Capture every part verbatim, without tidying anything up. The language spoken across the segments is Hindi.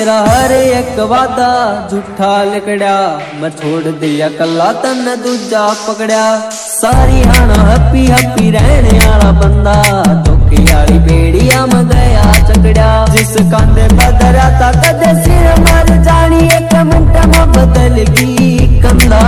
तेरा हर एक वादा झूठा लिकड़िया, मैं छोड़ दिया कला तन दूजा पकड़िया। सारी हाना हप्पी हप्पी रहने वाला बंदा, धोखे वाली बेड़िया में गया चकड़िया। जिस कांधे बदरा था कदे सिर मर जानी, एक मिनट में बदल गई कंधा।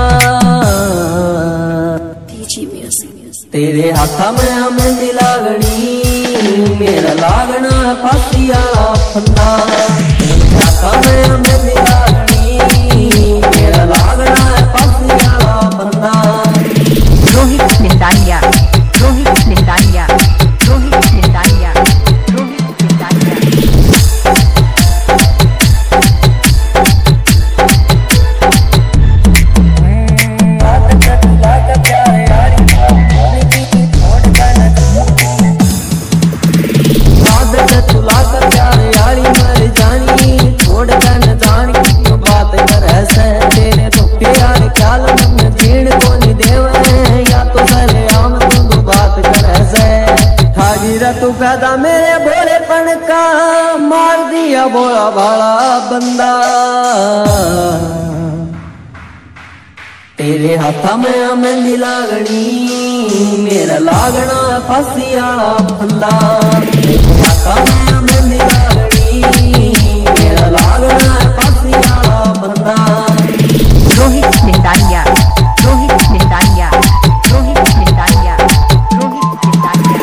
तेरे हाथा में हमें दिलागनी, मेरा लागना फांसी वाला फंदा। तेरे हाथा में हमें दिलागनी, मेरा लागना फांसी वाला फंदा। रोहित निंदानिया, रोहित निंदानिया, रोहित निंदानिया, रोहित निंदानिया। तू पैदा मेरे भोलेपन का, मार दिया भोला भाला बंदा। तेरे हाथा में हमें दिलागनी, मेरा लागना फांसी वाला फंदा। तेरे हाथा में हमें दिलागनी, मेरा लागना फांसी वाला फंदा। रोहित निंदानिया, रोहित निंदानिया, रोहित निंदानिया, रोहित निंदानिया।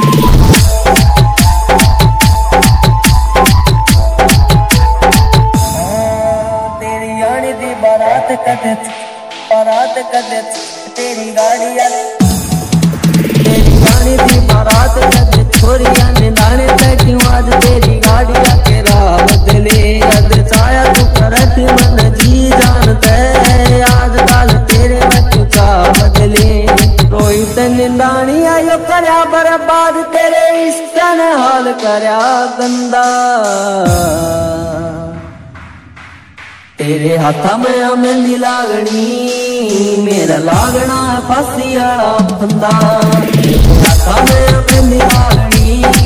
बारात कदे बारात कदे तेरी गाड़िया, तेरी गाड़ी दी बारात कदे छोरिया ने दाने पे क्यों आज तेरी गाड़िया के राह बदले। अद छाया तू करती मन जी जानते, आज काल तेरे में क्यों का बदले। रोहित निंदानिया यो करया बर्बाद, तेरे इश्क ने हाल करया गंदा। तेरे हाथा में हमें दिलागनी, मेरा लागना फांसी वाला फंदा। तेरे हाथा में हमें दिलागनी,